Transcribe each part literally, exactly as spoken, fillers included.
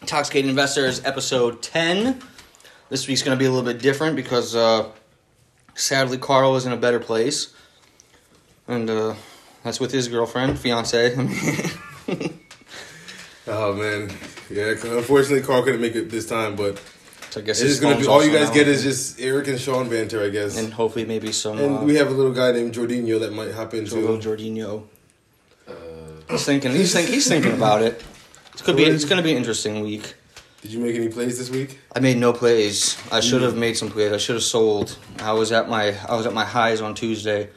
Intoxicating Investors, episode ten. This week's going to be a little bit different because, uh, sadly, Carl is in a better place. And uh, that's with his girlfriend, fiance. Oh, man. Yeah, unfortunately, Carl couldn't make it this time, but so I guess it's gonna be all you guys get is just Eric and Sean banter, I guess. And hopefully maybe some... And uh, we have a little guy named Jorginho that might hop into. Little Jorginho. Uh, he's thinking. He's thinking. He's thinking about it. It's gonna be. It's gonna be an interesting week. Did you make any plays this week? I made no plays. I should have made some plays. I should have sold. I was at my. I was at my highs on Tuesday.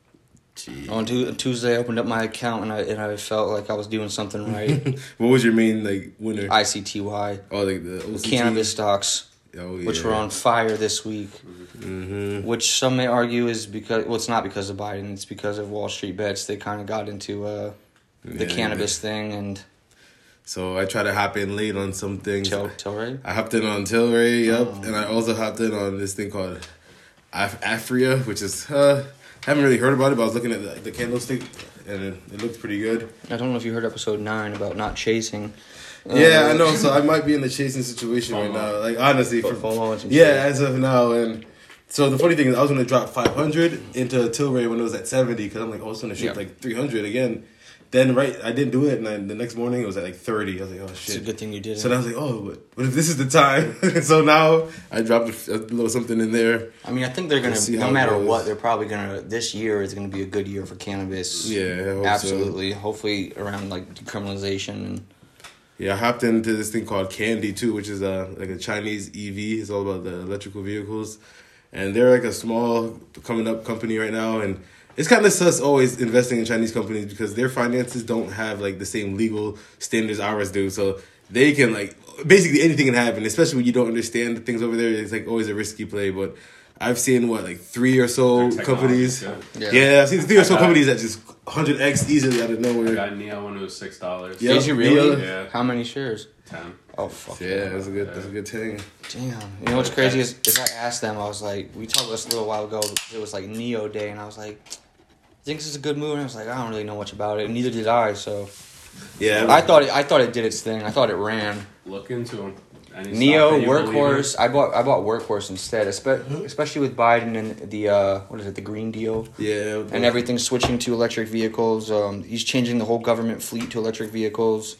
Jeez. On tu- Tuesday, I opened up my account and I and I felt like I was doing something right. What was your main like winner? I C T Y. Oh, like the O C T? Cannabis stocks. Oh, yeah. Which were on fire this week. Mm-hmm. Which some may argue is because well, it's not because of Biden. It's because of Wall Street bets. They kind of got into uh, the yeah, cannabis yeah. thing and. So I tried to hop in late on some things. Til- Tilray? I hopped in on Tilray, yep. Oh. And I also hopped in on this thing called Af- Afria, which is, uh, haven't really heard about it, but I was looking at the, the candlestick, and it, it looked pretty good. I don't know if you heard episode nine about not chasing. Yeah, uh, I know. So I might be in the chasing situation right now. Like, honestly. For, FOMO yeah, as of now. And so the funny thing is I was going to drop five hundred into Tilray when it was at seventy, because I'm like, oh, it's going to shoot yeah. like three hundred again. Then, right, I didn't do it, and I, the next morning it was at like thirty. I was like, oh, shit. It's a good thing you did. So then I was like, oh, what, what if this is the time? So now I dropped a, a little something in there. I mean, I think they're going to, no matter what, they're probably going to, this year is going to be a good year for cannabis. Yeah, I hope absolutely. So. Hopefully around like decriminalization. And yeah, I hopped into this thing called Candy, too, which is a, like a Chinese E V. It's all about the electrical vehicles. And they're like a small coming up company right now, and it's kind of sus always investing in Chinese companies because their finances don't have like the same legal standards ours do. So they can like basically anything can happen, especially when you don't understand the things over there. It's like always a risky play. But I've seen what like three or so companies. Yeah. Yeah. yeah, I've seen three or so companies that just one hundred x easily out of nowhere. I got Neo when it was six dollars. Did you really? Yeah. How many shares? Ten. Oh fuck. Yeah, that's a good. That's a good thing. Damn. You know what's crazy is, is I asked them. I was like, we talked about this a little while ago. It was like Neo Day, and I was like, I think this is a good move, and I was like, I don't really know much about it, and neither did I. So, yeah, I thought it. I thought it did its thing. I thought it ran. Look into them. Neo, Workhorse. I bought. I bought Workhorse instead, especially with Biden and the uh, what is it, the Green Deal? Yeah, and everything's switching to electric vehicles. Um, he's changing the whole government fleet to electric vehicles.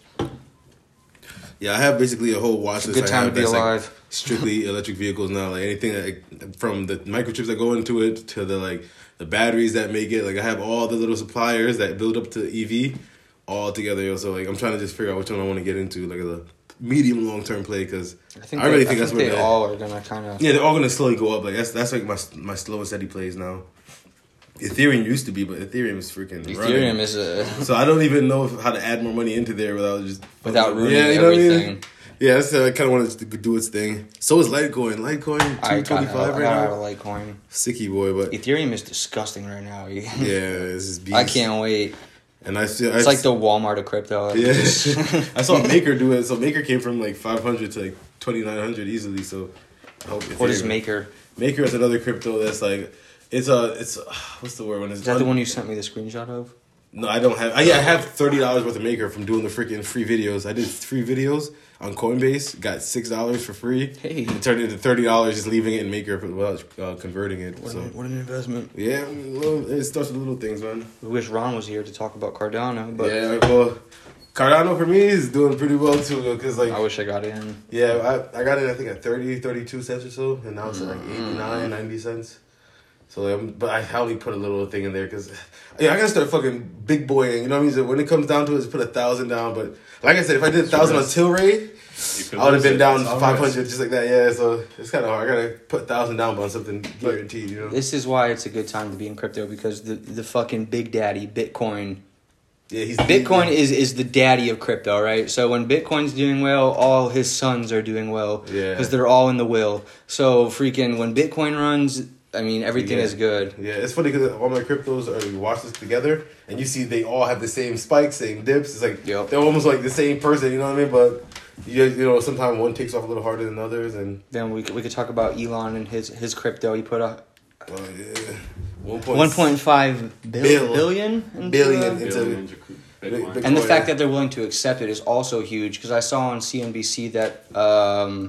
Yeah, I have basically a whole watch list. Good time to be alive. Like strictly electric vehicles now. Like anything that, from the microchips that go into it to the like. The batteries that make it, like I have all the little suppliers that build up to E V all together. Yo. So like I'm trying to just figure out which one I want to get into, like a medium long term play, because I, think I really they, think I that's think what they all are gonna kind of yeah they're all gonna slowly go up. Like that's that's like my my slow and steady plays now. Ethereum used to be, but Ethereum is freaking Ethereum running. is a so I don't even know if, how to add more money into there without just without ruining yeah, you know everything. What I mean? Yeah, so I kind of wanted to do its thing. So is Litecoin. Litecoin two twenty five right now. I got out of Litecoin. Sicky boy, but Ethereum is disgusting right now. Yeah, this is beast. I can't wait. And I still, it's I, like the Walmart of crypto. Yeah, I saw Maker do it. So Maker came from like five hundred to like twenty nine hundred easily. So I hope. What is Maker? Maker is another crypto that's like it's a it's a, what's the word when it's is that un- the one you sent me the screenshot of? No, I don't have. I, yeah, I have thirty dollars worth of Maker from doing the freaking free videos. I did free videos on Coinbase, got six dollars for free. Hey, and turned it into thirty dollars just leaving it in Maker without uh, converting it. What, so an, what an investment! Yeah, little, it starts with little things, man. We wish Ron was here to talk about Cardano, but yeah, well, Cardano for me is doing pretty well too. Because like I wish I got in. Yeah, I I got it I think at thirty, thirty-two cents or so, and now it's at like eighty-nine, ninety cents. So, like, but I only put a little thing in there because, yeah, I gotta start fucking big boying. You know what I mean? So when it comes down to it, it's put a thousand down. But like I said, if I did a thousand on Tilray, I would have been down five hundred just like that. Yeah, so it's kind of hard. I gotta put a thousand down on something guaranteed. You know. This is why it's a good time to be in crypto because the the fucking big daddy Bitcoin. Yeah, he's Bitcoin is, is the daddy of crypto, right? So when Bitcoin's doing well, all his sons are doing well. Yeah. Because they're all in the will. So freaking when Bitcoin runs, I mean, everything yeah. is good. Yeah, it's funny because all my cryptos are, you watch this together, and you see they all have the same spikes, same dips. It's like, yep. they're almost like the same person, you know what I mean? But, you, you know, sometimes one takes off a little harder than others. And then we could, we could talk about Elon and his, his crypto. He put a... Oh, yeah. one point five bill- Bill. billion? Into billion the, into... Bitcoin. Big- And the Bitcoin, fact yeah. that they're willing to accept it is also huge because I saw on C N B C that um,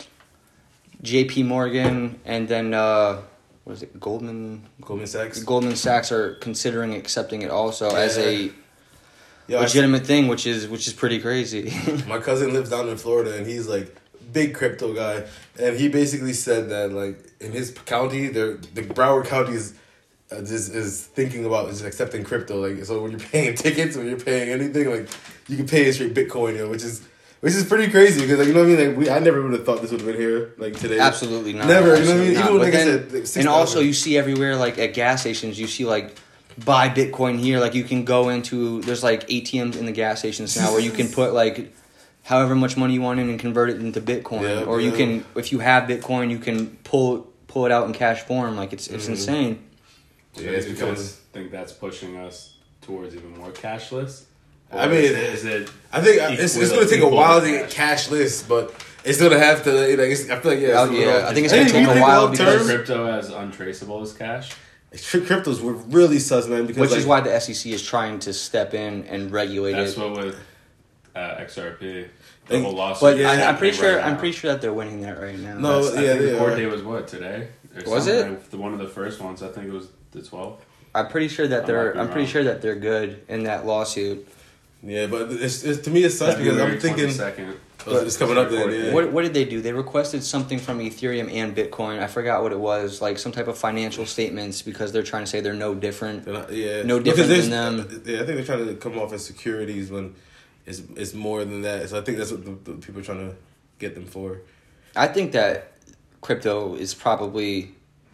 J P Morgan and then uh, what is it, Goldman Goldman Sachs. Goldman Sachs are considering accepting it also as a Yo, I- legitimate thing, which is which is pretty crazy. My cousin lives down in Florida, and he's like big crypto guy, and he basically said that like in his county, there the Broward County is uh, just is thinking about just accepting crypto. Like so, when you're paying tickets, when you're paying anything, like you can pay in straight Bitcoin, you know, which is which is pretty crazy because like you know what I mean. Like we, I never would have thought this would have been here like today. Absolutely not. Never. You know what I Absolutely mean? not. Even But like I then- said, like, six and also thousand. you see everywhere, like at gas stations, you see like buy Bitcoin here. Like you can go into there's like A T Ms in the gas stations now where you can put like however much money you want in and convert it into Bitcoin, Yeah, or you yeah. can if you have Bitcoin, you can pull pull it out in cash form. Like it's it's Mhm. insane. Do Yeah, you it's becoming- guys think that's pushing us towards even more cashless? Or I mean, is it, is it I think it's, it's going to take a equal while to to get cashless, but it's going to have to. Like, it's, I feel like yeah. Oh, it's gonna- yeah, I think it's Hey, gonna take you a think while long because- term, crypto as untraceable as cash? Tri- cryptos were really sus, man. Because Which like, is why the S E C is trying to step in and regulate That's it. what with uh, X R P, the And- whole lawsuit. But Yeah, I, I'm happening pretty sure right I'm now. pretty sure that they're winning that right now. No, That's- I yeah, think they the court are. date was what today? Or Was it? something. The, one of the first ones. I think it was the twelfth. I'm pretty sure that I they're might be I'm pretty wrong. sure that they're good in that lawsuit. yeah, but it's, it's to me it's sus because I'm thinking second. oh, it's coming up then. Yeah. What what did they do? They requested something from Ethereum and Bitcoin. I forgot what it was, like some type of financial statements because they're trying to say they're no different. They're not- yeah, No Because different there's- than them. Yeah, I think they're trying to come off as securities when it's it's more than that. So I think that's what the, the people are trying to get them for. I think that crypto is probably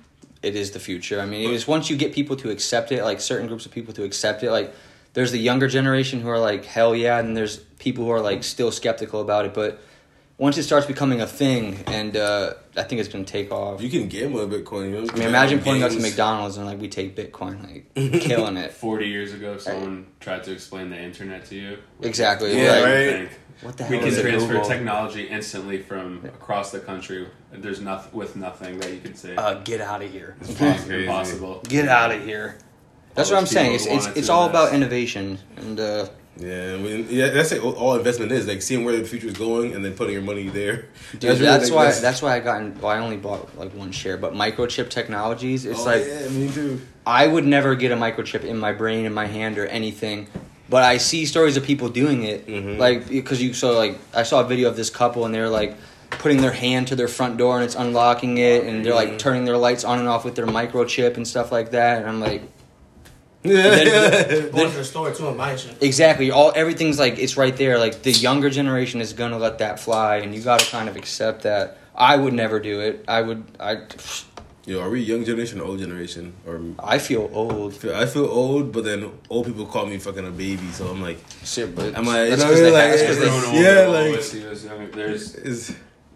it is the future. I mean, it is once you get people to accept it, like certain groups of people to accept it, like there's the younger generation who are like hell yeah, and there's people who are like still skeptical about it, but once it starts becoming a thing, and uh, I think it's going to take off. You can gamble in Bitcoin. You know? I mean, imagine pulling up to Games. McDonald's and like we take Bitcoin, like killing it. Forty years ago, someone tried to explain the internet to you. Exactly. Yeah, like, right. Think What the we hell can is it? transfer Google? technology instantly from across the country. There's nothing with nothing that you can say. Uh, get out of here. it's crazy. impossible. Get out of here. That's All what I'm those saying. people It's who it's, wanted it's to all about invest. innovation, and uh, Yeah, I mean, yeah, that's like all investment is like seeing where the future is going and then putting your money there. dude, really, that's, like, why that's why I got. In, well, I only bought like one share, but microchip technologies. It's oh, like yeah, me too. I would never get a microchip in my brain, in my hand, or anything. But I see stories of people doing it, Mhm. like because you saw like I saw a video of this couple and they're like putting their hand to their front door and it's unlocking it, and they're like Mhm. turning their lights on and off with their microchip and stuff like that. And I'm like, Yeah, then- Going to the store too and buying shit. exactly, all everything's like it's right there. Like the younger generation is gonna let that fly, and you got to kind of accept that. I would never do it. I would. I. Yo, are we young generation or old generation? Or I feel old. I feel old, but then old people call me fucking a baby, so I'm like, Shit, but I'm like, that's you know, 'cause they like, have- that's 'cause they- Everyone yeah, older like- always see us young. There's is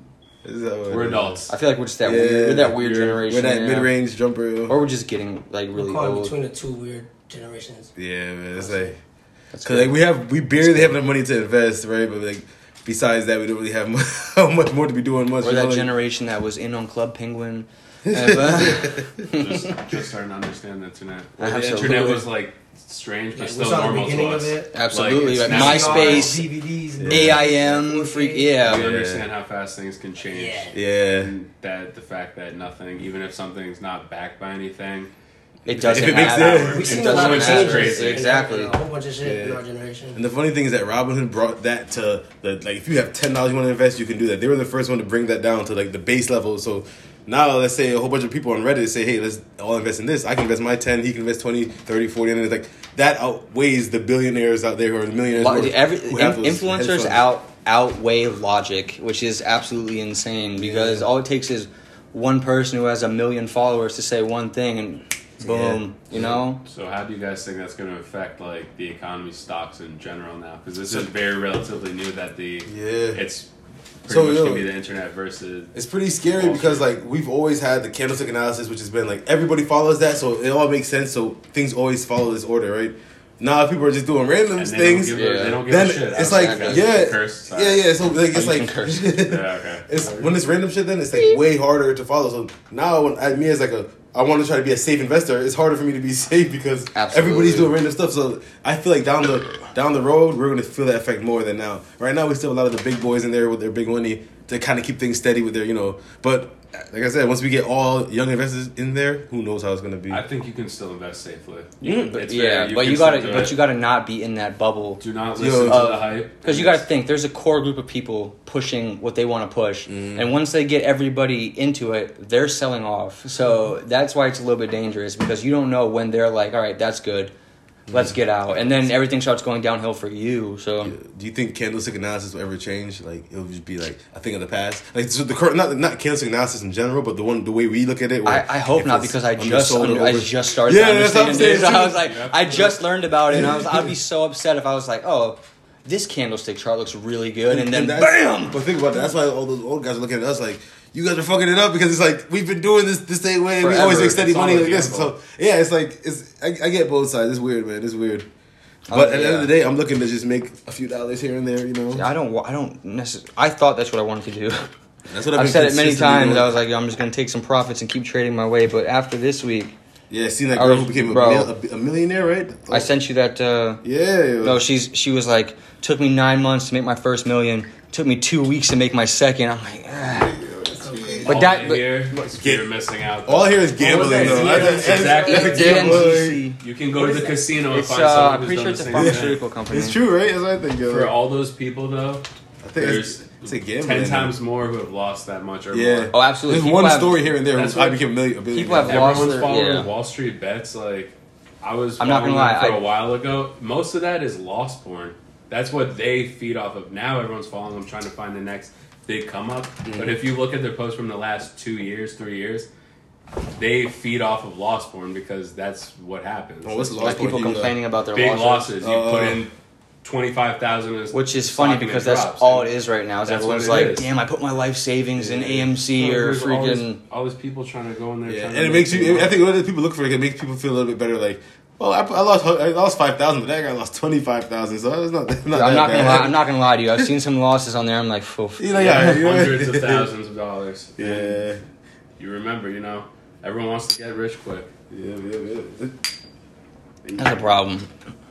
is that what we're it is? adults. I feel like we're just that Yeah, weird. We're that weird we're- generation. We're that yeah. mid range jumper. Or we're just getting like really We're caught old. between the two weird generations. Yeah, man, it's like That's because good. like we have we barely have enough money to invest, right? But like besides that, we don't really have much, how much more to be doing. Much. We're you know, that like- generation that was in on Club Penguin. And, uh, just, just starting to understand the internet. The Absolutely. internet was like strange, but Like, still we saw the normal to beginning of us. it. absolutely, like, Like, it's now- MySpace, D V Ds, and A I M, freak, We yeah. Yeah. understand how fast things can change. Yeah. Yeah. And that the fact that nothing, even if something's not backed by anything, It doesn't If it makes matter. sense. We've It seen a lot doesn't of matter. changes. Crazy. Exactly. A whole bunch of shit in Yeah. our generation. And the funny thing is that Robinhood brought that to the like if you have ten dollars you want to invest, you can do that. They were the first one to bring that down to like the base level. So now let's say a whole bunch of people on Reddit say, hey, let's all invest in this. I can invest my ten, he can invest twenty, thirty, forty, and it's like that outweighs the billionaires out there or the millionaires. Lo- who- every, who have those hedge influencers funds. out outweigh logic, which is absolutely insane because Yeah. all it takes is one person who has a million followers to say one thing and boom, you know? so how do you guys think that's going to affect like the economy, stocks in general now? Because this is very relatively new that the Yeah. it's pretty So, much yo, going to be the internet versus It's pretty scary because like we've always had the candlestick analysis, which has been like everybody follows that, so it all makes sense. So things always follow this order, right? Now if people are just doing random and they things, don't give, a, Yeah. they don't give then a shit. it's I was like gonna yeah, curse, sorry. yeah, yeah. So like it's Oh, you like can curse. Yeah, okay. it's when it's random shit. Then it's like way harder to follow. So now when at me as like a I want to try to be a safe investor, it's harder for me to be safe because Absolutely. everybody's doing random stuff. So I feel like down the down the road, we're gonna feel that effect more than now. Right now, we still have a lot of the big boys in there with their big money to kind of keep things steady with their, you know. But like I said, once we get all young investors in there, who knows how it's gonna be? I think you can still invest safely. Mm, but It's yeah, very- but can you gotta, still do but it. you gotta not be in that bubble. Do not Yo, listen to uh, the hype. Because you got to think, there's a core group of people pushing what they want to push, and once they get everybody into it, they're selling off. So that's why it's a little bit dangerous because you don't know when they're like, all right, that's good, let's get out, and then everything starts going downhill for you. So Do you think candlestick analysis will ever change? Like it'll just be like a thing of the past. Like so the current, not not candlestick analysis in general, but the one the way we look at it. where I, I hope if not it's because I just undersold under, or I over- just started Yeah, to that's what I'm understand it. saying, So I too. was like, Yeah. I just learned about it, and I was I'd be so upset if I was like, oh, this candlestick chart looks really good, and, then that's- bam. But think about that. That's why all those old guys are looking at us like, you guys are fucking it up because it's like we've been doing this the same way. Forever. We always make steady It's all money a like this. gamble. So yeah, it's like it's. I, I get both sides. It's weird, man. It's weird. Oh, But at the end yeah. of the day, I'm looking to just make a few dollars here and there. You know, I don't. wa- I don't necessarily. I thought that's what I wanted to do. that's what I've been said it many consistently times. doing. I was like, I'm just gonna take some profits and keep trading my way. But after this week, yeah, seeing that I girl was- who became a, bro. mil- a, a millionaire, right? I sent you that. Uh, Yeah. no, she's she was like, took me nine months to make my first million. Took me two weeks to make my second. I'm like, ah. But All that- in but- here, you're missing out. All here is gambling, that? though. Yeah, That's- exactly. that's It's gambling. N C C. You can go to the casino and It's find uh, someone I'm who's pretty done sure it's the a same thing. pharmaceutical company. It's true, right? That's what I think. Yo. For all those people, though, I think there's it's, it's a gambling. ten times more who have lost that much or Yeah. more. Oh, absolutely. There's People one have- story here and there. That's Who I what- became a million. A billion. People have lost Everyone's their- following yeah. Wall Street bets. Like I was I'm not following gonna them lie, for I- a while ago. Most of that is lost porn. That's what they feed off of. Now everyone's following them, trying to find the next big come up. Mm-hmm. But if you look at their posts from the last two years, three years, they feed off of lost porn because that's what happens. Oh, what's It's lost Like porn? people You, uh, complaining about their big losses. losses. You Uh, put in twenty five thousand, Which is funny because that's all it is right now. Is That's everyone's what it like, is. damn, I put my life savings in Yeah. A M C or all freaking. these, all these people trying to go in there. Yeah, trying and to it make makes some you. money. I think what people look for, it makes people feel a little bit better. Like, well, I, I lost, I lost five thousand, but that guy lost twenty five thousand. So it's not, not I'm that not gonna bad. lie. I'm not gonna lie to you. I've seen some losses on there. I'm like, Poof. You know, yeah, you know, hundreds of thousands of dollars. Yeah, You remember, you know, everyone wants to get rich quick. yeah, yeah, yeah. That's a problem.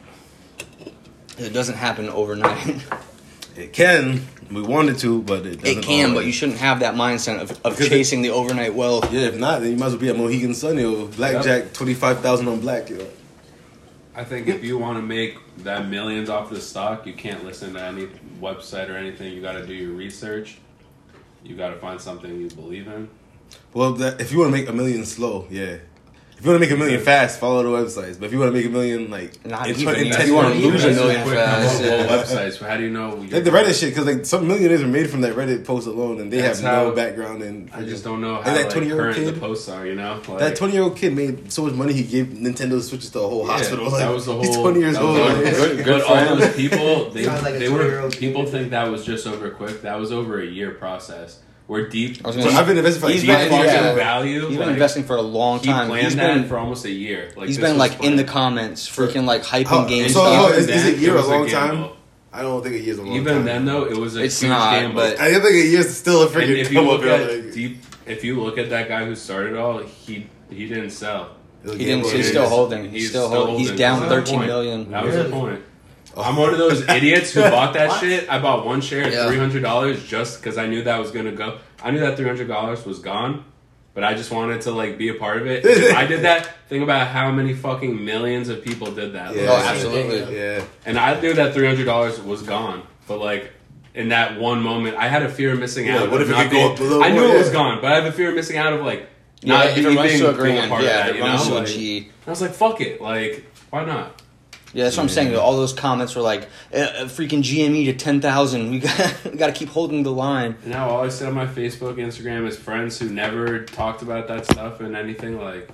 It doesn't happen overnight. It can. We wanted to, but it doesn't. It can, but always. you shouldn't have that mindset of, of Because chasing the overnight wealth. Yeah, if not, then you might as well be at Mohegan Sun, yo. Blackjack, twenty five thousand on black, yo. I think if you want to make that millions off the stock, you can't listen to any website or anything. You got to do your research. You got to find something you believe in. Well, that, if you want to make a million slow, yeah. If you want to make a million fast, follow the websites. But if you want to make a million, like, Not in, even, in if ten you wanna years, lose a That's million quick fast, on multiple yeah. websites. But how do you know? you're- like the Reddit shit, because like some millionaires are made from that Reddit post alone, and they That's have no how- background in. I just don't know Like how that like, twenty-year-old current kid? the posts are. You know, like, That twenty year old kid made so much money he gave Nintendo Switches to a whole yeah, hospital. that Like, was the whole. he's twenty years that was old. the- Like, Good- good but for all him. those people, they, Sounds like a they were twenty-year-old people kid. think that was just over quick. That was over a year process. We're deep. I was So gonna I've been investing for like He's Deep been- fucking yeah. value. He's been like, investing for a long He time. planned He's that been for almost a year. Like he's this been was like in the planned. comments, freaking like hyping How- GameStop. so, oh, Even is, is then, a year it a was long gamble. time? I don't think a year's a long Even time. then, though, it was a It's huge not, gamble. but- I think a year's still a and freaking if you come up. look at Like, deep, if you look at that guy who started all, he he didn't sell. it'll He gamble. didn't. He's He's- still holding. He's, he's still still holding. He's holding. down That's the thirteen point. million. That was Really? the point. I'm one of those idiots who bought that What? shit. I bought one share at Yeah. three hundred dollars just because I knew that was gonna go. I knew that three hundred dollars was gone, but I just wanted to like be a part of it. If I did that. Think about how many fucking millions of people did that. Yeah. Oh, Like, absolutely. Yeah. And I knew that three hundred dollars was gone, but like in that one moment, I had a fear of missing Yeah, out. what of if it not could go being- up a little I knew more? it was Yeah. gone, but I have a fear of missing out of like Yeah, not if it even runs being, to a being grand, a part yeah, of if that. it You runs know, to a like, G. I was like, fuck it, like why not? Yeah, that's what I'm saying. All those comments were like, uh, uh, freaking G M E to ten thousand. We got, we got to keep holding the line. And now all I said on my Facebook, Instagram is friends who never talked about that stuff and anything like.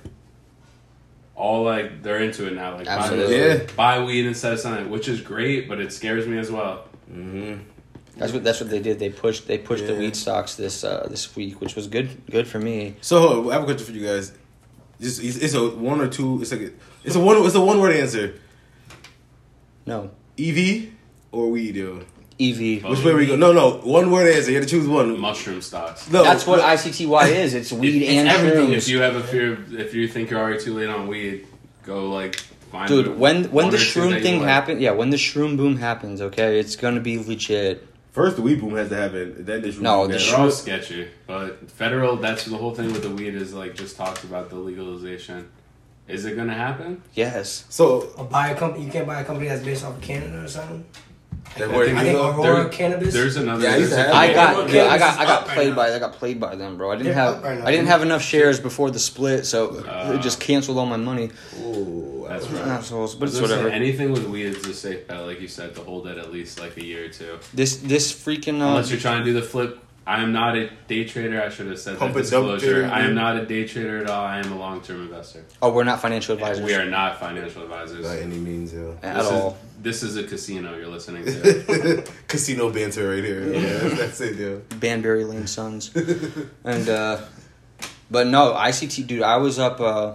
All like they're into it now, like buy, Absolutely. Yeah. buy weed instead of something, which is great, but it scares me as well. Mm-hmm. That's what that's what they did. They pushed they pushed the Yeah. weed stocks this uh, this week, which was good good for me. So I have a question for you guys. Just it's, it's a one or two. It's like a, it's a one. It's a one word answer. No, E V or weed, yo. E V. Both. Which way we go? No, no. One word answer. You had to choose one. Mushroom stocks. No, That's what no. I C T Y is. It's weed It's and everything. If shrooms. you have a fear, if you think you're already too late on weed, go like find. Dude, when when one the or two that shroom you thing like. happens, yeah, when the shroom boom happens, okay, it's gonna be legit. First, the weed boom has to happen. Then the No, the boom. They're all sketchy, but federal. That's the whole thing with the weed is like just talks about the legalization. Is it gonna happen? Yes. So Or buy a company. You can't buy a company that's based off of Canada or something. That I where think I you think go? Aurora there- Cannabis. There's another. Yeah, I used to there's a have I Yeah, got well, yeah, I cannabis got is I got up right played now. by I got played by them, bro. I didn't They're have up right now. I didn't have enough shares before the split, so Uh, it just canceled all my money. Ooh, That's I- right. Assholes, but it's Listen, whatever. Anything with weed is a safe bet, like you said, to hold it at least like a year or two. This this freaking uh, Unless you're trying to do the flip. I am not a day trader. I should have said Pump that and dump disclosure. trader, I am dude. not a day trader at all. I am a long-term investor. oh, we're not financial advisors We are not financial advisors. By any means, yeah. at this all. Is, this is a casino you're listening to. Casino banter right here. Yeah, that's it, yeah. Banbury Lane Sons, and uh, but no I C T, dude. I was up uh,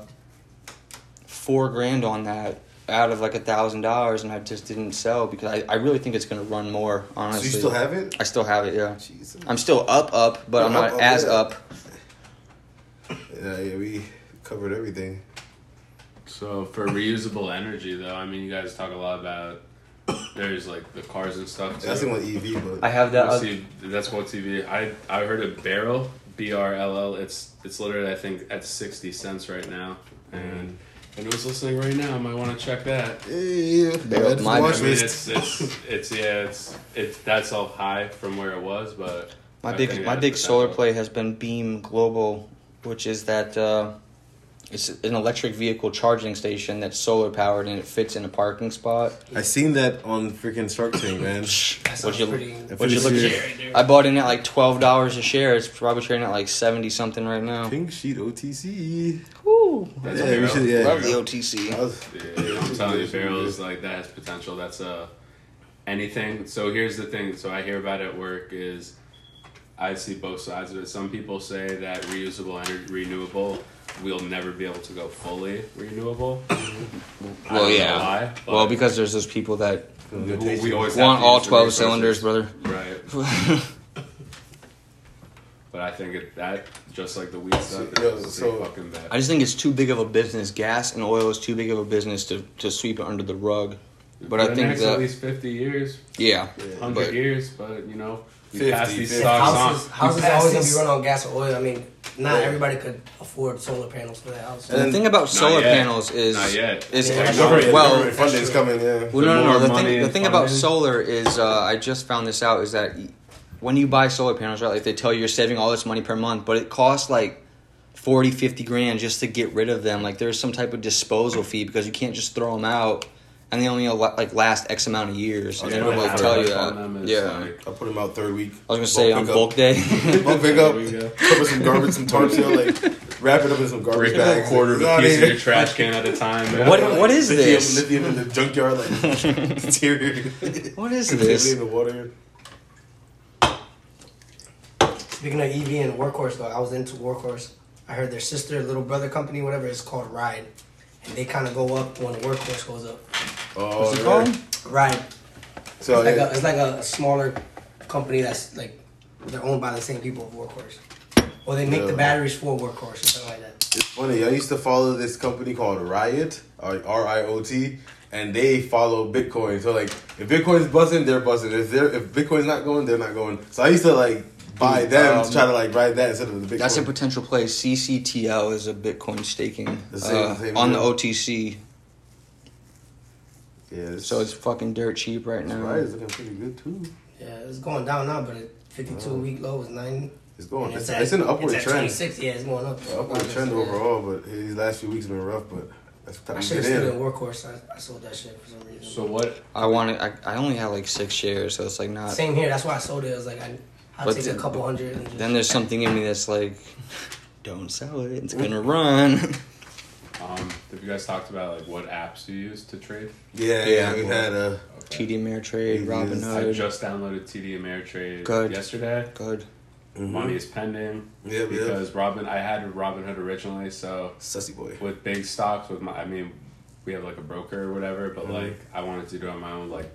four grand on that out of like a thousand dollars, and I just didn't sell because I, I really think it's gonna run more. So Honestly, you still have it? I still have it. Yeah, Jesus. I'm still up, up, but You're I'm not up, up, as yeah. up. Yeah, yeah, we covered everything. So for reusable energy, though, I mean, you guys talk a lot about. There's like the cars and stuff. Too. That's in what E V, but I have that. Let's Uh, see, that's what T V. I I heard of Barrel, B R L L. It's it's literally I think at sixty cents right now, and anyone who's listening right now might want to check that. yeah, Barrel, that's my- the I watch mean, list. it's it's it's yeah, it's it's that's all high from where it was, but my I big think it my has big solar potential. play has been Beam Global, which is that uh, it's an electric vehicle charging station that's solar powered and it fits in a parking spot. I seen that on freaking Shark Tank, man. That sounds Would you- pretty. Would you look Pretty at serious. right there. I bought in at like twelve dollars a share. It's probably trading at like seventy something right now. Pink sheet O T C. Woo! That's Yeah, Barrel. we should. Yeah, Love the O T C. I was- Yeah, I'm telling you, Barrel is like that has potential. That's uh anything. So here's the thing. So I hear about it at work is I see both sides of it. Some people say that reusable energy, renewable, we'll never be able to go fully renewable. I Well, don't know yeah. why, but Well, because there's those people that we, we always have want to all use the twelve resources. cylinders, brother. Right. But I think it, that just like the weed stuff, it's Yo, a so- fucking bad. I just think it's too big of a business. Gas and oil is too big of a business to, to sweep it under the rug. But For I the think next that at least fifty years, yeah, hundred but years, but you know, you fifty, pass these fifty. stocks Houses, on. houses You are pass always gonna these- be run on gas or oil. I mean, not Yeah. everybody could afford solar panels for their house. the thing about solar yet. panels is Not yet. is Yeah, Government, well. government funding's coming. Yeah. Well, no, no, more no. The money thing, the and thing about funding. solar is, uh, I just found this out, is that when you buy solar panels, right, like they tell you you're saving all this money per month, but it costs like forty, fifty grand just to get rid of them. Like there's some type of disposal fee because you can't just throw them out, and they only al- like last X amount of years, and Okay, they don't but like how tell you much on that. them is, Yeah, like- I'll put them out third week. I was gonna say on pickup. bulk day. Bulk pick up. There we go. Cover some garbage, some tarps, you know, like wrap it up in some garbage Break bags. a quarter of It's a out piece of here. your trash can at a time. man. What- what is lithium, this? Lithium in the junkyard, like deteriorating. What is Completely this? in the water. Speaking of E V and Workhorse, though, I was into Workhorse. I heard their sister, little brother company, whatever, is called Ride, and they kind of go up when the Workhorse goes up. Oh, What's it yeah. called? Ride. So It's like, yeah. a, it's like a, a smaller company that's like they're owned by the same people of Workhorse, or they make Yeah. the batteries for Workhorse or something like that. It's funny. I used to follow this company called Riot, or R I O T, and they follow Bitcoin. So like, if Bitcoin's buzzing, they're buzzing. If they're if Bitcoin's not going, they're not going. So I used to like buy them Um, to try to like ride that instead of the Bitcoin. That's a potential play. C C T L is a Bitcoin staking The same- uh, same on the deal. O T C, yeah. It's, so it's fucking dirt cheap right now. Riot is looking pretty good too. Yeah, it's going down now, but it fifty-two Oh. week low is ninety. It's going. And It's, at- it's in an upward it's at trend. twenty-six, yeah, it's going up. Upward trend Yeah. overall, but these last few weeks have been rough. But that's the time I to should have get stood in. in Workhorse. I, I sold that shit for some reason. So what? I wanted. I, I only have like six shares, so it's like not. Same here. That's why I sold it. I was like, I, I'll But take then- a couple hundred. And just, Then there's something in me that's like, don't sell it. It's gonna run. Um, have you guys talked about like what apps you use to trade? Yeah, Yeah. yeah. We had a. T D Ameritrade, It Robinhood. is. I just downloaded T D Ameritrade Good. yesterday. Good. Mhm. Money is pending Yeah, yeah. because Robin. I had Robinhood originally, so Sussy boy. with big stocks, with my, I mean, we have like a broker or whatever, but Mhm. like I wanted to do it on my own. Like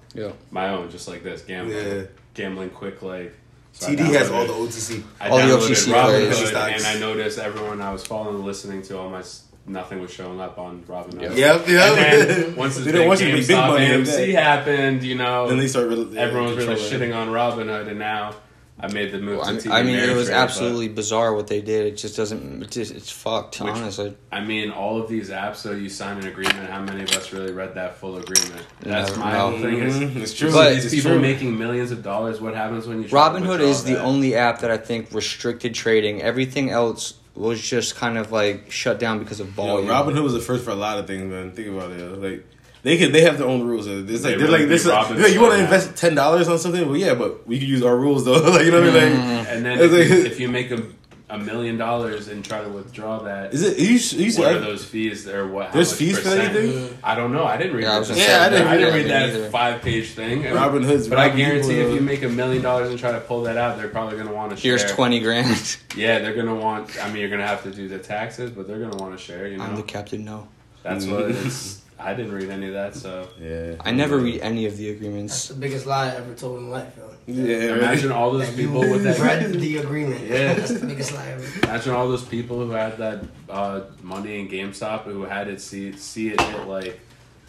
Yeah. My own, just like this, gambling, Yeah. gambling quick, like. So T D has all the O T C. I All the O downloaded T C Robinhood, plays. and I noticed everyone I was following and listening to, all my s- nothing was showing up on Robinhood. Yep. Yep, yep. And then once this They big don't want you to make big GameStop money A M like C that. happened, you know, Then they start really, yeah, everyone was really controlling. shitting on Robinhood, and now I made the move Well, to I T mean, D I mean it was Ameritrade, absolutely bizarre what they did. It just doesn't. It just, it's fucked. Which- Honestly, but, I mean, all of these apps, so you sign an agreement. How many of us really read that full agreement? That's Never, my no. whole thing. Is Mhm, it's true. But- these it's people true. making millions of dollars. What happens when you try to Robinhood withdraw is the that? only app that I think restricted trading. Everything else was just kind of like shut down because of Yo, volume. Robinhood was the first for a lot of things, man. Think about it. Like they could, they have their own rules. It's like They they're really like this. beat Like, Robinhood you want to now. invest ten dollars on something? Well, yeah, but we could use our rules though. Like you know what I mean? Like, And then It's if, like- you, if you make a, a million dollars and try to withdraw that, is it? You, used- you used to what are have- those fees? Or what? how There's much fees for percent? anything? I don't know. I didn't read. Yeah, I was that. gonna say, I didn't I read didn't that read that either. five page thing. Robinhood's But I robbing guarantee people, if you uh, make a million dollars and try to pull that out, they're probably going to want to share. Here's twenty grand. Yeah, they're going to want. I mean, you're going to have to do the taxes, but they're going to want to share. You know, I'm the captain. No, that's what it's. I didn't read any of that, so Yeah, I never read any of the That's agreements. the biggest lie I ever told in life, yo. Yeah, imagine all those That people you with that. read the agreement. Yeah. That's the biggest lie ever. Imagine all those people who had that uh, money in GameStop who had it see see it hit like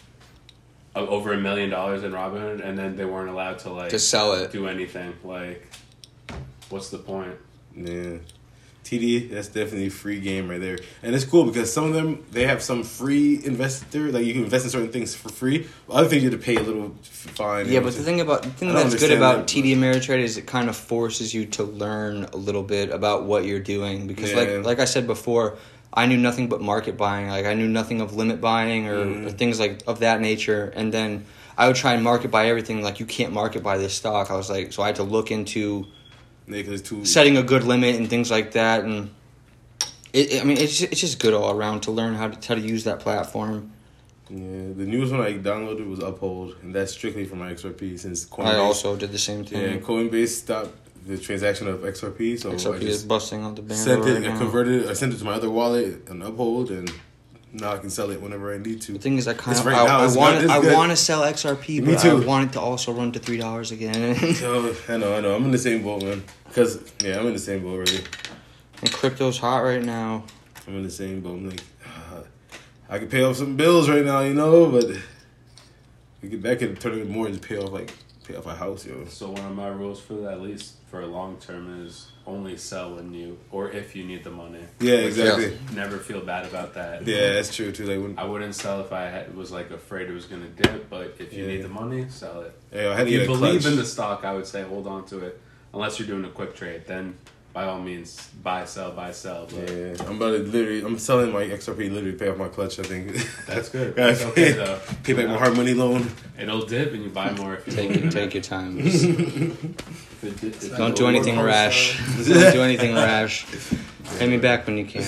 o- over a million dollars in Robinhood, and then they weren't allowed to like To sell it. do anything. Like, what's the point? Yeah. T D, that's definitely a free game right there. And it's cool because some of them, they have some free investor, like you can invest in certain things for free. Other things you have to pay a little f- fine. Yeah, but the thing about the thing I don't that's good understand about that, T D Ameritrade is it kind of forces you to learn a little bit about what you're doing because, Yeah. like like I said before, I knew nothing but market buying. Like I knew nothing of limit buying or, Mhm. or things like of that nature. And then I would try and market buy everything. Like you can't market buy this stock. I was like, so I had to look into Yeah, 'cause it's too, setting a good limit and things like that. And it, it- I mean, it's it's just good all around to learn how to how to use that platform. yeah, the newest one I downloaded was Uphold, and that's strictly for my X R P since Coinbase. I also did the same yeah, thing. Coinbase stopped the transaction of X R P, so X R P I is just busting out the banner sent it, right I now. converted it, I sent it to my other wallet and Uphold, and now I can sell it whenever I need to. The thing is, I kind It's of right I, now, I it's want good, it's I good. want to sell X R P, Me but too. I want it to also run to three dollars again. Yo, I know, I know. I'm in the same boat, man. Because, yeah, I'm in the same boat, really. And crypto's hot right now. I'm in the same boat. I'm like, uh, I could pay off some bills right now, you know, but we could, that could turn it more into pay off, like, pay off a house, yo. So one of my rules for that, at least for a long term, is only sell when you or if you need the money. Yeah, Which exactly. Never feel bad about that. Yeah, that's true, too. Like, when, I wouldn't sell if I had, was like afraid it was gonna dip, but if you Yeah. need the money, sell it. yeah, I had If to you get a believe clutch. in the stock, I would say hold on to it. Unless you're doing a quick trade, then by all means buy, sell, buy, sell. But Yeah, I'm about to literally, I'm selling my X R P, literally pay off my clutch, I think. that's good. Gotta That's okay pay, though. pay back my hard money loan. It'll dip and you buy more if you Take believe it, in take it. your time. Just If it dip- if don't it do will anything work. rash. Don't do anything rash. Pay me back when you can.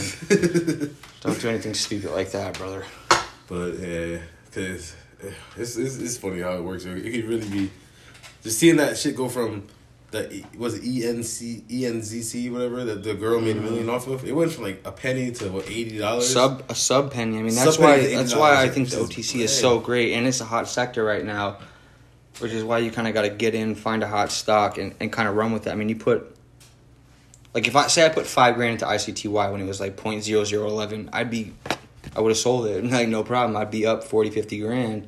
Don't do anything stupid like that, brother. But yeah, cause it's, it's it's funny how it works. It could really be just seeing that shit go from the E- was it E N C E N Z C whatever that the girl made a million off of. It went from like a penny to what eighty dollars. Sub a sub penny. I mean, that's Sub penny why is that's why I eighty dollars, think the O which T is C is great. so great, and it's a hot sector right now, which is why you kind of got to get in, find a hot stock, and, and kind of run with it. I mean, you put like if I say I put five grand into I C T Y when it was like point zero zero eleven, I'd be I would have sold it like no problem. I'd be up forty, fifty grand.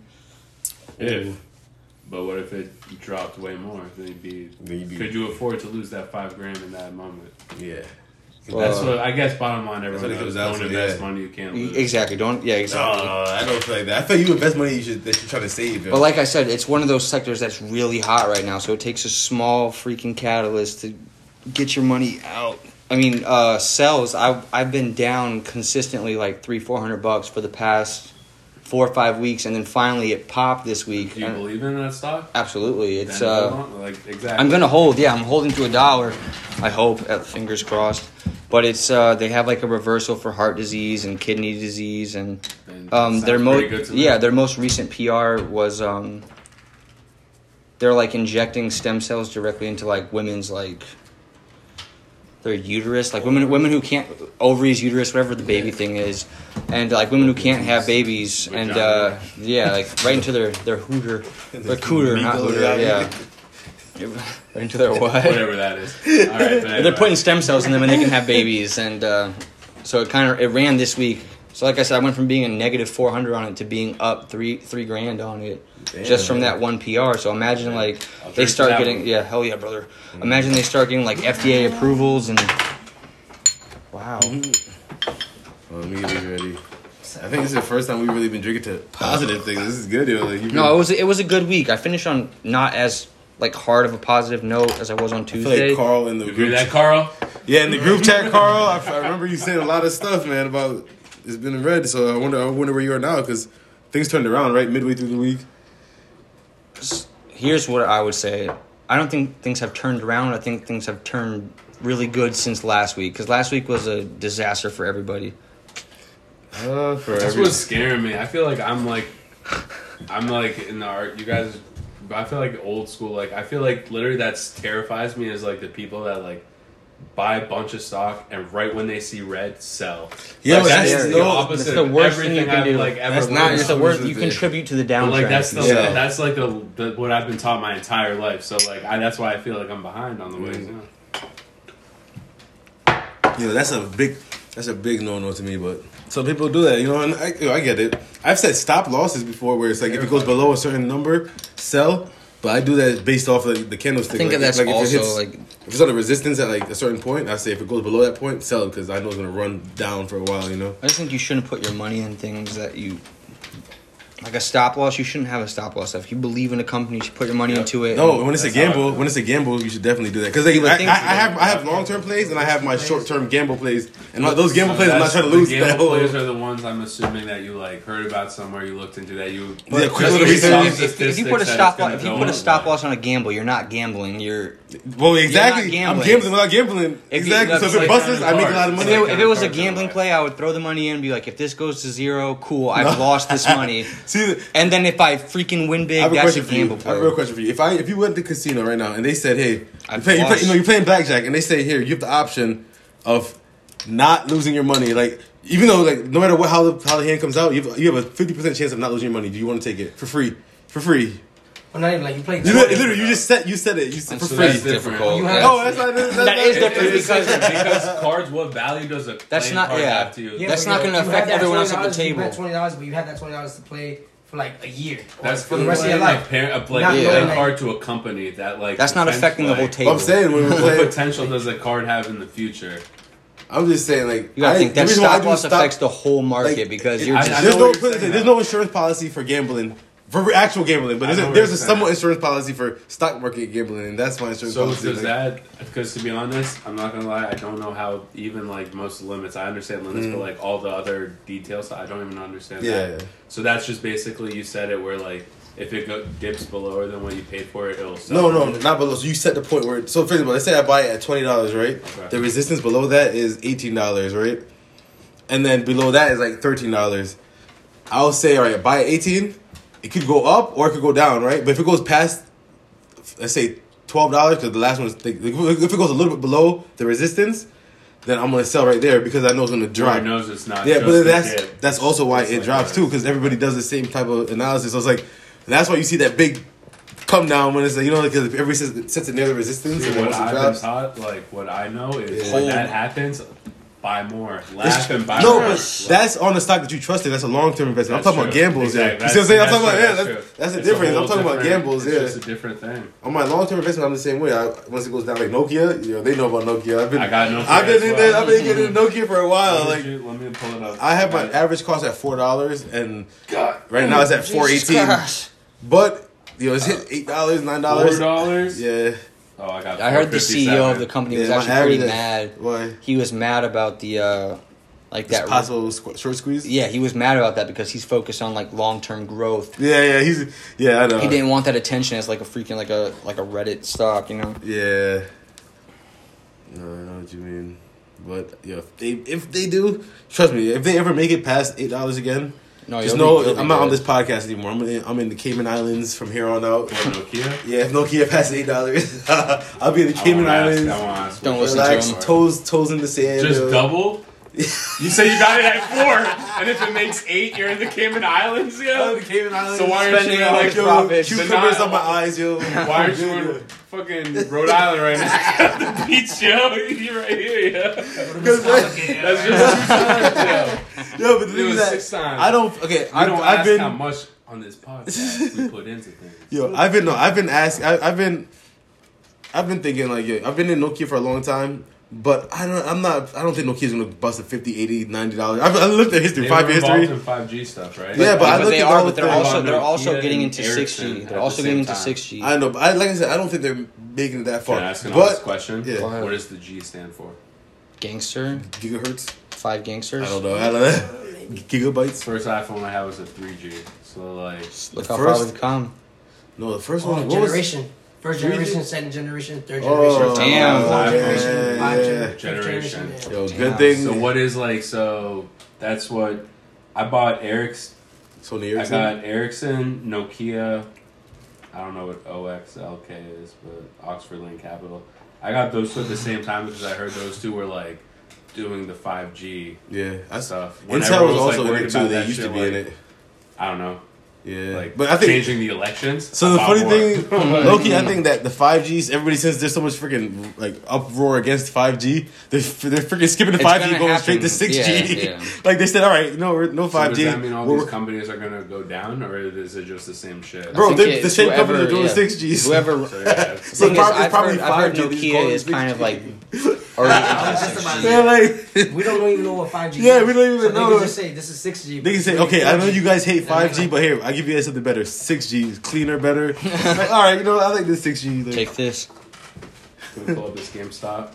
If. But what if it dropped way more? Then you'd be, Then you'd be- could you afford to lose that five grand in that moment? Yeah. Well, That's what I guess. Bottom line, everyone what it knows. comes down Don't to, invest yeah. money you can't lose. Exactly. Don't yeah No, exactly. I don't feel like that. I feel you invest money you should that you're trying to save. Yo. But like I said, it's one of those sectors that's really hot right now. So it takes a small freaking catalyst to get your money out. I mean, uh, sales. I've I've been down consistently like three, four hundred bucks for the past four or five weeks, and then finally it popped this week. Do you And- believe in that stock? Absolutely, it's. Then hold Uh, on. Like exactly. I'm gonna hold. Yeah, I'm holding to a dollar. I hope. uh, Fingers crossed. But it's. Uh, they have like a reversal for heart disease and kidney disease, and Then um, sounds their pretty most. good to me. Yeah, their most recent P R was um. They're like injecting stem cells directly into like women's like their uterus, like women women who can't ovaries, uterus, whatever the baby thing is, and like women who can't have babies, and uh, yeah, like right into their their hooter, their cooter, not hooter, yeah. Right into their what? Whatever that is. All right, but anyway. They're putting stem cells in them and they can have babies, and uh, so it kind of it ran this week. So like I said, I went from being a negative four hundred on it to being up three three grand on it, damn, just from that one P R. So imagine like I'll they start getting one. yeah hell yeah brother. Imagine they start getting like F D A approvals and wow. Well, let me get this ready. I think this is the first time we've really been drinking to positive things. This is good, yo. Like, No, it was it was a good week. I finished on not as like hard of a positive note as I was on I feel Tuesday. like Carl in the You agree group with that, Carl? Yeah, in the group chat, Carl. I, I remember you saying a lot of stuff, man, about it's been red. So I wonder, I wonder where you are now because things turned around right midway through the week. Here's what I would say. I don't think things have turned around. I think things have turned really good since last week because last week was a disaster for everybody. Uh, for That's every- what's scaring me. I feel like I'm like, I'm like in the art. You guys, I feel like old school. Like I feel like literally that's terrifies me is like the people that like buy a bunch of stock and right when they see red sell. Yeah, like, but that's that's the no- opposite. that's the of worst thing everything you can I've do. like ever. That's not learned. It's the worst. You Yeah. contribute to the But, downtrend. like that's the Yeah. that's like the, the what I've been taught my entire life. So like I, that's why I feel like I'm behind on the ways. Mm. Yeah. You know, that's a big, that's a big no no to me. But some people do that, you know, and I, you know, I get it. I've said stop losses before, where it's like if it goes below a certain number, sell. But I do that based off of the candlestick. I think like, that's like if it also hits- like if it's on a resistance at like a certain point, I say if it goes below that point, sell it because I know it's gonna run down for a while. You know. I just think you shouldn't put your money in things that you like a stop loss. You shouldn't have a stop loss. If you believe in a company, you should put your money Yeah. into it. No, when it's a That's how gamble, I- when it's a gamble, you should definitely do that because like, would I, think I, I so. have I have long term plays and I have my short term gamble plays, and my, those gamble So plays I'm not that's- trying to lose. The that gamble whole- players are the ones I'm assuming that you like heard about somewhere. You looked into that. You Yeah, quick just little based research. off if, if, if you put a statistics that stop it's gonna loss, if you go put a up stop by. loss on a gamble, you're not gambling. You're Well, exactly. You're not I'm gambling. gambling without gambling. If you- Exactly. So that's if it like busts, I make a cards. lot of if money. it, Like if it was a cards are gambling like- play, I would throw the money in and be like, if this goes to zero, cool, I've lost this money. See, And then if I freaking win I big, have a that's a question for you. gamble I have a play. real question for you. If I if you went to the casino right now and they said, "Hey, I've you play, you, play, lost. you know, you're playing blackjack," and they say, "Here, you have the option of not losing your money," like even though like no matter what how the how the hand comes out, you have, you have a fifty percent chance of not losing your money. Do you want to take it for free? For free? Well, not even like you play. You literally, literally, you just said you said it. You said for So free. that's difficult. You have- Oh, that's not. That's, That is that's- different It's because- different because cards. What value does a That's playing not- card yeah. have to you? Yeah, That's but not you- gonna you affect had that everyone else at the twenty dollars, table. You had twenty dollars, but you had that twenty dollars to play for like a year. Or That's for the rest of your life. A parent, a, like Not a knowing playing that- card to a company that like That's not potential- affecting the whole like, table. I'm saying when we're What playing. potential does a card have in the future? I'm just saying like You gotta I- think the that reason why I stop do loss stop- affects the whole market like, because you're I- just I There's know no what you're saying, there's though. no insurance policy for gambling. For actual gambling, but I there's know a, what there's you're a saying. somewhat insurance policy for stock market gambling, and that's my insurance So policy. does like- that? Because to be honest, I'm not gonna lie. I don't know how even like most limits. I understand limits, but like all the other details, I don't even understand. Mm. Yeah. That. So that's just basically you said it where like if it go, dips below than what you paid for it, it'll. Sell. No, no, not below. So you set the point where. So for example, let's say I buy it at twenty dollars, right? Okay. The resistance below that is eighteen dollars, right? And then below that is like thirteen dollars. I'll say, all right, buy at eighteen. It could go up or it could go down, right? But if it goes past, let's say twelve dollars, because the last one is like, if it goes a little bit below the resistance, then I'm gonna sell right there because I know it's gonna drop. Everyone knows it's not. Yeah, just but a that's dip. that's also why It's it like drops that. too, because everybody does the same type of analysis. So it's like that's why you see that big come down when it's like, you know, because if everybody sets, sets it near the resistance See, and then what once it I've been drops. taught, like what I know is Yeah. when that happens, buy more, laugh and buy No, more. but that's on the stock that you trusted. That's a long term investment. That's I'm talking true. about gambles. Exactly. Yeah, you see what I'm saying? I'm talking about yeah. That's That's, true. that's the It's a difference. I'm whole talking about different- gambles. It's Yeah. just a different thing. On my long term investment, I'm the same way. I, once it goes down, like Nokia, you know, they know about Nokia. I've been, I got Nokia I've been as in well. there. I've been getting Nokia for a while. Let me Like shoot- let me pull it up. I have my got it. average cost at four dollars, and God. right now it's at four Jesus eighteen. Christ. But you know, it's hit eight dollars, nine Four dollars. dollars. Yeah. Oh, I got. I heard the C E O of the company was Yeah, my actually pretty average- mad. Why? He was mad about the uh like That that possible squ- short squeeze. Yeah, he was mad about that because he's focused on like long term growth. Yeah, yeah, he's yeah. I know. He didn't want that attention as like a freaking like a like a Reddit stock, you know. Yeah. No, I know what you mean, but yeah, if they if they do, trust me, if they ever make it past eight dollars again, No, Just you'll know be- you'll be I'm not on good. this podcast anymore. I'm in, I'm in the Cayman Islands from here on out. What, Nokia? Yeah, if Nokia passes eight dollars, I'll be in the I Cayman won't ask, Islands. I won't ask Don't what listen you're to Relax, him. for. toes toes in the sand. Just yo. double? You say you got it at four, and if it makes eight, you're in the Cayman Islands, Oh, yo? the Cayman Islands. So why aren't Spending you all like, your yo, profits. cucumbers But on my not- eyes, yo. why aren't you in fucking Rhode Island right now? At the beach, yo? You're right here, yo. That's just two times, yo. Yo, but the It thing was is that six times. I don't. Okay, We I've, don't I've ask been. how much on this podcast we put into things. Yo, I've been. No, I've been asking. I've been. I've been thinking like, yo, I've been in Nokia for a long time. But I don't. I'm not. I don't think Nokia's gonna bust a fifty, eighty, ninety dollars. I've I looked at history, They five were year involved history. in five G stuff, right? Yeah, but I but looked they at are, all but the they're things. also they're Nokia also getting and into six G. Ericsson at They're the also same getting into time. six G. I know, but I, like I said, I don't think they're making it that far. Can I ask an honest But question? yeah. Go ahead. What does the G stand for? Gangster, gigahertz. five gangsters. I don't know. I don't know. Gigabytes. First iPhone I had was a three G. So like, Look The how first- far we've come. No, the first Oh, one. What was? generation. First Three G? generation, second generation, third Oh, generation. Damn. fourth yeah, generation, five yeah. gen- fifth Generation. yeah. Yo, Damn. good thing. so what is like? So that's what I bought. Eric's. Sony I Ericsson. got Ericsson, Nokia. I don't know what O X L K is, but Oxford Lane Capital. I got those two at the same time because I heard those two were like doing the five G Yeah, I stuff. Intel When was everyone also like, in worried it too. about They that used to shit, be like, in it. I don't know. Yeah, Like, but I think changing the elections. so. The I funny bought thing, more. Loki, I think that the five Gs, everybody since there's so much freaking like uproar against five G, they're they're freaking skipping the It's five G, gonna going happen. straight to six G. Yeah, yeah. Like they said, all right, no, we're, no So five does G. that mean all We're- these companies are gonna go down, or is it just the same shit? Bro, I think they're- it- the same whoever- company are doing yeah. six Gs. Whoever. So, yeah, So Thing is, probably- I've probably heard, I've heard five G, these Nokia calls is six kind G. of like already I was into just about six to G. Yeah, like We don't even know what five G Yeah, is. we don't even so know. They can just say this is six G. they can say, okay, I know you guys hate five G, but here I give you guys something better. Six G is cleaner, better. Like, all right, you know, I like this six G. Like, Take this. Can we pull up this GameStop?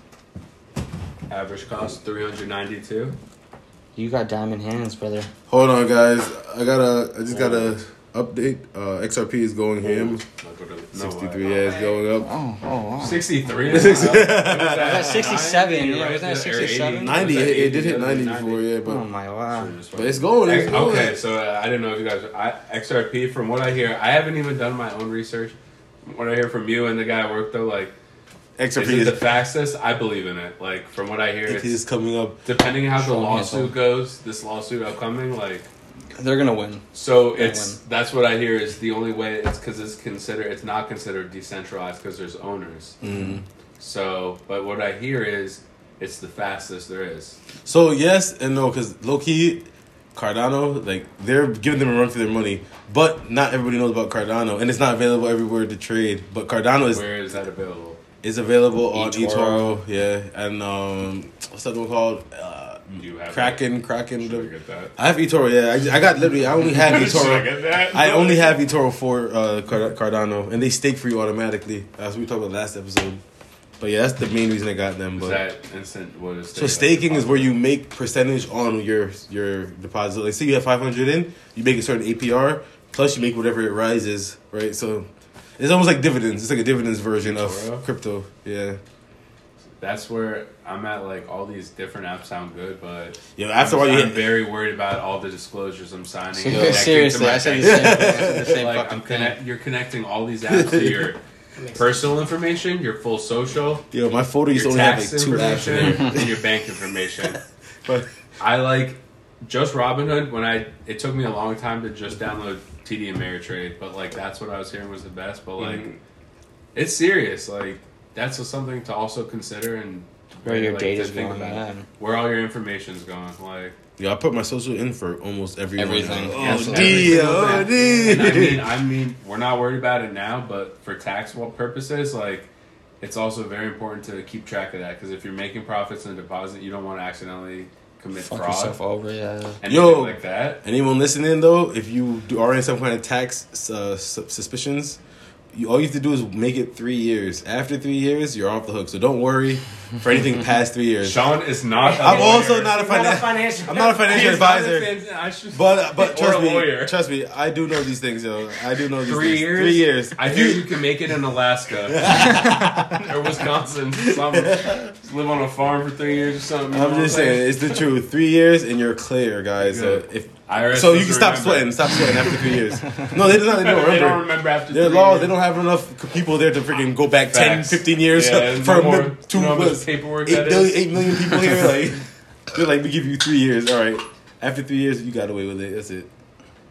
Average cost three hundred ninety-two. You got diamond hands, brother. hold on, guys. I gotta. I just gotta update. Uh, X R P is going ham. sixty-three, yeah, it's going up. Oh, oh, wow. sixty-three. Was that sixty-seven? Yeah, wasn't that sixty-seven? ninety, it, it did hit ninety before, yeah, but Oh my wow. but it's going. It's X- going. okay, so uh, I didn't know if you guys. I, X R P, from what I hear, I haven't even done my own research. From what I hear from you and the guy I work though, like, X R is P it is, the fastest? I believe in it. Like, from what I hear, it it's, is coming up. depending on how the Strong lawsuit handle. goes, this lawsuit upcoming, like, They're gonna win. so They it's that's what I hear is the only way. It's because it's considered it's not considered decentralized because there's owners. Mm. So, but what I hear is it's the fastest there is. So yes and no, because low key, Cardano, like they're giving them a run for their money, but not everybody knows about Cardano, and it's not available everywhere to trade. But Cardano is Where is that available? is available on eToro. eToro, yeah, and um, what's that one called? Uh, Do you have Kraken, Kraken. Should I whatever. get that? I have eToro, yeah. I, I got literally, I only have Should I eToro. get that? I only have eToro for uh, Card- Cardano, and they stake for you automatically, as we talked about last episode. But yeah, that's the main reason I got them. Is But that instant? What is so staking is where you make percentage on your your deposit. Like say you have five hundred in, you make a certain A P R plus you make whatever it rises, right? So it's almost like dividends. It's like a dividends version of eToro? crypto. Yeah. That's where I'm at. Like all these different apps sound good, but Yeah. After a I'm, while, you I'm hit. very worried about all the disclosures I'm signing. and Yo, connecting to seriously, my I said the bank. same. I said the same Like fucking I'm thing. connect, you're connecting all these apps to your personal information, your full social, Yo, my photo used to your only have tax like two apps in information, there. and your bank information. But I like just Robinhood. When I it took me a long time to just download T D Ameritrade, but like that's what I was hearing was the best. But like Mhm. it's serious. Like that's just something to also consider and Where your like, data's to think going, about. yeah. Where all your information's going. Like yeah, I put my social in for almost every Everything. Oh, Yeah, so D, every single oh, thing. D. And I mean, I mean, we're not worried about it now, but for tax purposes, like it's also very important to keep track of that because if you're making profits in a deposit, you don't want to accidentally commit Fuck fraud, yourself over, yeah. anything Yo. like that. Anyone listening though, if you do, are in some kind of tax uh, su- suspicions, you, all you have to do is make it three years. After three years, you're off the hook. So don't worry for anything past three years. Sean is not. a I'm lawyer. also not a He's not a financial. financial. I'm not a He financial is not a advisor. fin- I should- But but or trust a me, lawyer. trust me, I do know these things, yo. I do know these Three things. years. Three years. I If hear you can make it in Alaska or Wisconsin. Some, just live on a farm for three years or something. you know I'm what just saying, it's the truth. Three years and you're clear, guys. So Good. if I R S So you can doesn't stop remember. sweating. Stop sweating after three years. No, they don't. They don't remember. They don't remember after Their three laws. years. They don't have enough people there to freaking go back ten, Facts. fifteen years Yeah, for no more- mi- two you know how much what, paperwork eight that million, is? eight million people here. Like they're like, we give you three years. All right. After three years, you got away with it. That's it.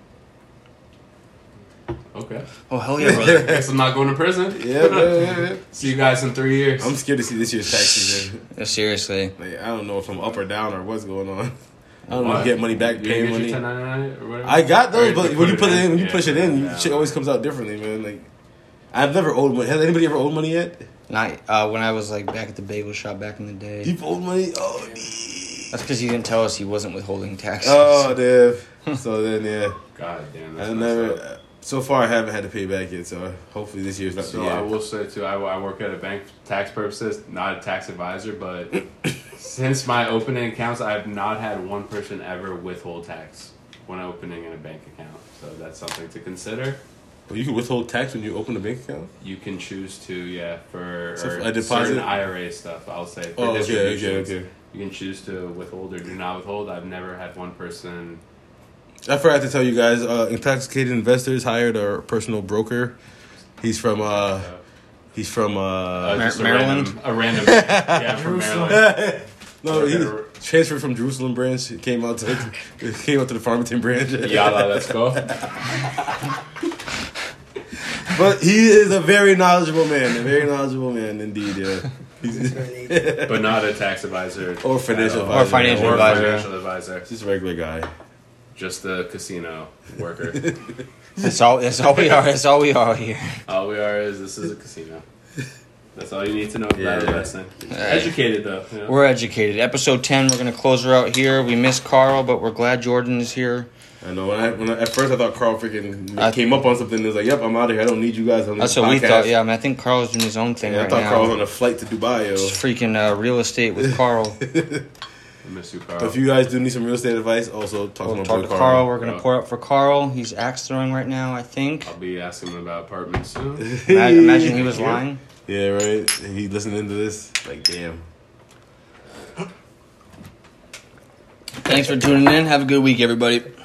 Okay. Oh hell yeah, brother. Guess I'm not going to prison. Yeah, man, yeah, yeah. See you guys in three years. I'm scared to see this year's tax season. Yeah, seriously. Like, I don't know if I'm up or down or what's going on. I don't know What? if you get money back, You paying get your money. ten ninety-nine or whatever? I got Or those, you but put when you put it in, when you Yeah, push it in, yeah. shit always comes out differently, man. Like, I've never owed money. Has anybody ever owed money yet? Not uh, when I was like back at the bagel shop back in the day. You've owed money? Oh, That's because he didn't tell us he wasn't withholding taxes. oh, Dev. So then, yeah. God damn, that's I messed up. never. So far, I haven't had to pay back yet. So hopefully this year's not So the year. I will say too, I, I work at a bank for tax purposes, not a tax advisor, but since my opening accounts, I've not had one person ever withhold tax when opening in a bank account. So that's something to consider. Well, you can withhold tax when you open a bank account. You can choose to, yeah, for So or a deposit? certain I R A stuff. I'll say for Oh, okay, okay, distributions. okay. You can choose to withhold or do not withhold. I've never had one person. I forgot to tell you guys. Uh, Intoxicated Investors hired a personal broker. He's from. Uh, he's from. Uh, Uh, Mar- just a Maryland? random, a random, yeah, from Jerusalem. Maryland. no, he Okay. transferred from Jerusalem branch. He came out to came out to the Farmington branch. Yalla, let's go. But he is a very knowledgeable man. A very knowledgeable man indeed. Yeah. He's But not a tax advisor. or financial at all. advisor. Or financial Or advisor. financial advisor. Just a regular guy. Just a casino worker. That's all. That's all we are. That's all we are here. All we are is this is a casino. That's all you need to know about Yeah. investing. right. Educated though. You know? We're educated. Episode ten. We're gonna close her out here. We miss Carl, but we're glad Jordan is here. I know. When I, when I, at first I thought Carl freaking I- came up on something and was like, "Yep, I'm out of here. I don't need you guys on this That's what we podcast." thought. Yeah, I mean, I think Carl's doing his own thing Yeah, I right thought now. Carl was on a flight to Dubai, yo. It's freaking uh, real estate with Carl. I miss you, Carl. If you guys do need some real estate advice, also talk We'll to my talk boy to Carl. Carl. We're gonna Yeah. pour up for Carl. He's axe throwing right now. I think. I'll be asking him about apartments soon. Ima- Imagine he was Yeah. lying. Yeah, right. He listening to this, like, damn. Thanks for tuning in. Have a good week, everybody.